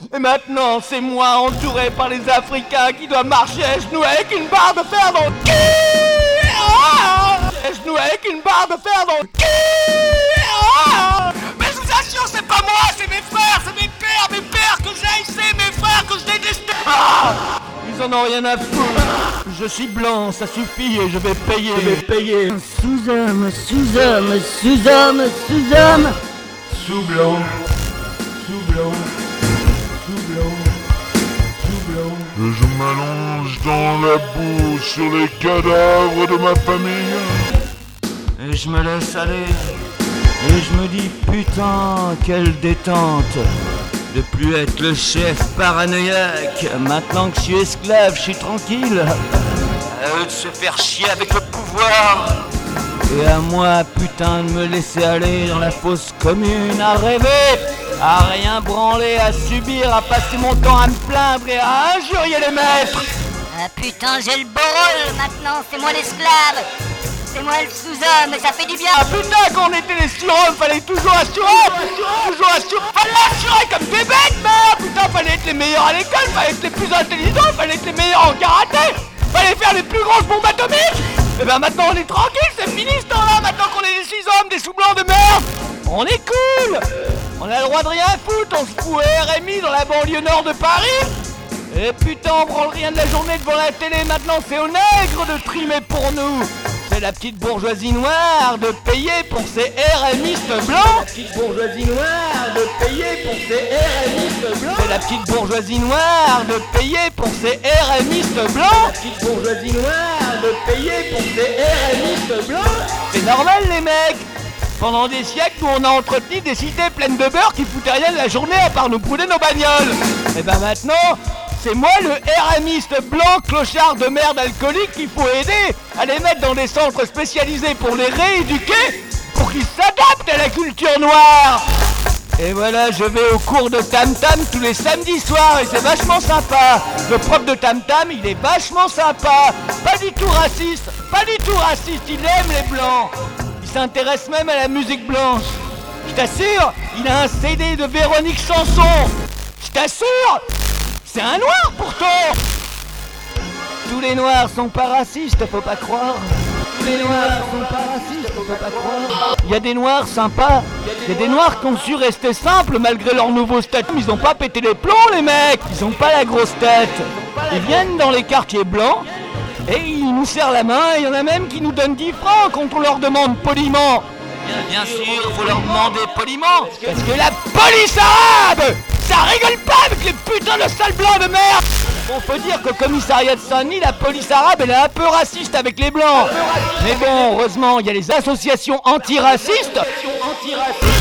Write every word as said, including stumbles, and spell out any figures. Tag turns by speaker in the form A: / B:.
A: Et maintenant, c'est moi, entouré par les Africains, qui doit marcher à genoux avec une barre de fer dans le cul. Ah, à genoux avec une barre de fer dans le cul. Ah, mais je vous assure, c'est pas moi, c'est mes frères, c'est mes pères, mes pères que j'ai haïssés, mes frères que je détestais. Ah, ils en ont rien à foutre. Je suis blanc, ça suffit et je vais payer. Je vais payer.
B: Sous-homme, sous-homme, sous-homme, sous-homme.
C: Sous-blanc, sous-blanc, sous-blanc, sous-blanc. Et je m'allonge dans la boue sur les cadavres de ma famille.
A: Et je me laisse aller. Et je me dis putain, quelle détente de plus être le chef paranoïaque. Maintenant que je suis esclave, je suis tranquille. À eux de se faire chier avec le pouvoir. Et à moi, putain, de me laisser aller dans la fosse commune, à rêver, à rien branler, à subir, à passer mon temps à me plaindre et à injurier les maîtres.
B: Ah putain, j'ai le beau rôle maintenant, c'est moi l'esclave. C'est moi le sous-homme, et ça fait du bien.
A: Ah putain, quand on était les surhommes, fallait toujours assurer, toujours assurer, fallait assurer comme des bêtes, merde. Putain, fallait être les meilleurs à l'école, fallait être les plus intelligents, fallait être les meilleurs en karaté, fallait faire les plus grosses bombes atomiques. Et ben maintenant on est tranquille, c'est fini ce temps-là, maintenant qu'on est des six hommes, des sous-blancs de merde. On est cool. On a le droit de rien foutre, on se fout à R M I dans la banlieue nord de Paris. Et putain, on branle rien de la journée devant la télé, maintenant c'est aux nègres de trimer pour nous. C'est la petite bourgeoisie noire de payer pour ces RMistes blancs. La petite bourgeoisie noire de payer pour ces RMistes blancs. C'est la petite bourgeoisie noire de payer pour ces RMistes blancs. La petite bourgeoisie noire de payer pour ces RMistes blancs. C'est normal les mecs. Pendant des siècles, nous on a entretenu des cités pleines de beurre qui foutaient rien de la journée à part nous brûler nos bagnoles. Et ben maintenant, c'est moi le RMiste blanc clochard de merde alcoolique qu'il faut aider à les mettre dans des centres spécialisés pour les rééduquer, pour qu'ils s'adaptent à la culture noire. Et voilà, je vais au cours de Tam Tam tous les samedis soirs et c'est vachement sympa. Le prof de Tam Tam, il est vachement sympa. Pas du tout raciste, pas du tout raciste, il aime les blancs. Il s'intéresse même à la musique blanche. Je t'assure, il a un C D de Véronique Sanson. Je t'assure, c'est un noir pourtant. Tous les noirs sont pas racistes, faut pas croire. Tous les noirs sont pas racistes, faut pas croire. Il y a des noirs sympas, il y a des noirs qui ont su rester simples malgré leur nouveau statut. Ils ont pas pété les plombs les mecs, ils ont pas la grosse tête. Ils viennent dans les quartiers blancs et ils nous serrent la main et il y en a même qui nous donnent dix francs quand on leur demande poliment. Bien, bien sûr, faut leur demander poliment. Parce que la police arabe, ça rigole pas avec les putains de sales blancs de merde. On peut dire qu'au commissariat de Saint-Denis, la police arabe, elle est un peu raciste avec les blancs. Mais bon, heureusement, il y a les associations antiracistes.